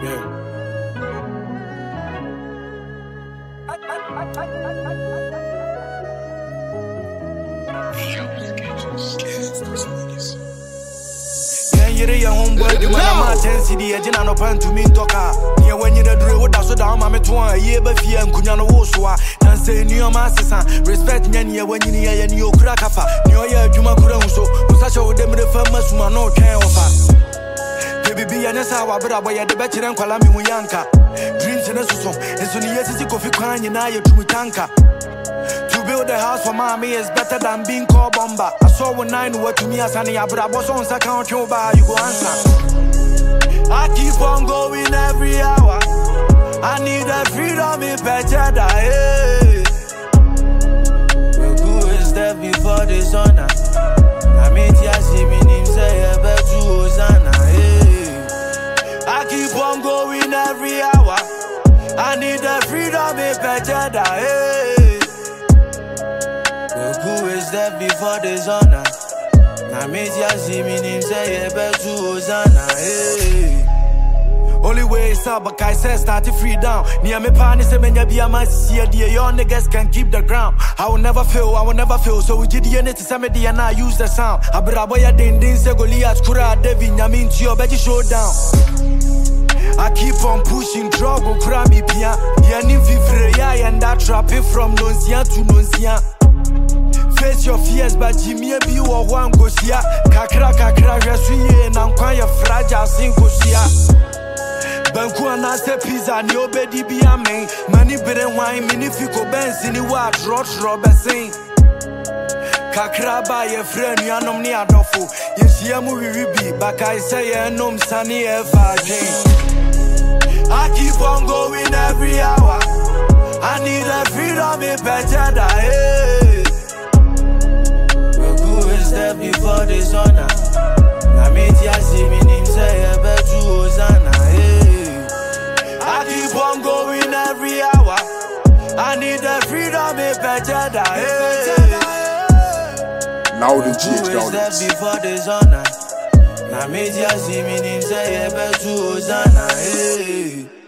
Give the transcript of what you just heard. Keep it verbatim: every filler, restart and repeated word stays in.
Yeah. Yere ya homeboy di mana ma tensi di agina no pan to me toka ye wanyi da dure wo da so da ma meto an ye ba fie nkunya no wo so a dan say ni o ma sesa respect nya ni ye wanyi ni ye ni okura kafa ni o ye adwuma kura hu so wo sa che wo dem de fa masuma no twen ofa baby ya nesa wa bra boy de be kire nkwala mi hu yanka dreams ne so so enso ni ye sisi kofi kwan nyina ye tumi tanka. To build a house for mommy is better than being called bomber. I saw one nine what to me as an abra boss on second you buy you go answer. I keep on going every hour. I need a freedom in better die. Well, who is there before the sun? I mean, see me name say I bet you Hosanna. I keep on going every hour. I need a freedom in better die. Who is that before the sun? I made ya see me name say I bet you Hosanna. Only way is up, but I said start to free down. Near me partner say menya be a man see dear young niggas can keep the ground. I will never fail, I will never fail. So we did the unit to some and I use the sound. Abraboya din din se Goliath kura Devi nyamin to your beji showdown. I keep on pushing drug or crami pia. Yani vivre ya and that trap it from nonsia to nonsia. Face your fears, but Jimmy be or one go see ya. Kakra kakra resuye and I'm quite fragile single sia. Banku anase pizza ni obedi be a main. Money better wine minifico benz in the watch rot robertson. Kakra by a friend, yanom ni adofo. Yes, yamu ribi, but I say a nom sunny F R J. I keep on going every hour. I need a freedom in better die. Step before the sun. I made ya see me name say I bet you Hosanna. I keep on going every hour. I need the freedom in better die. Now the G H down. Step before the sun. I made ya see me name say I bet you Hosanna.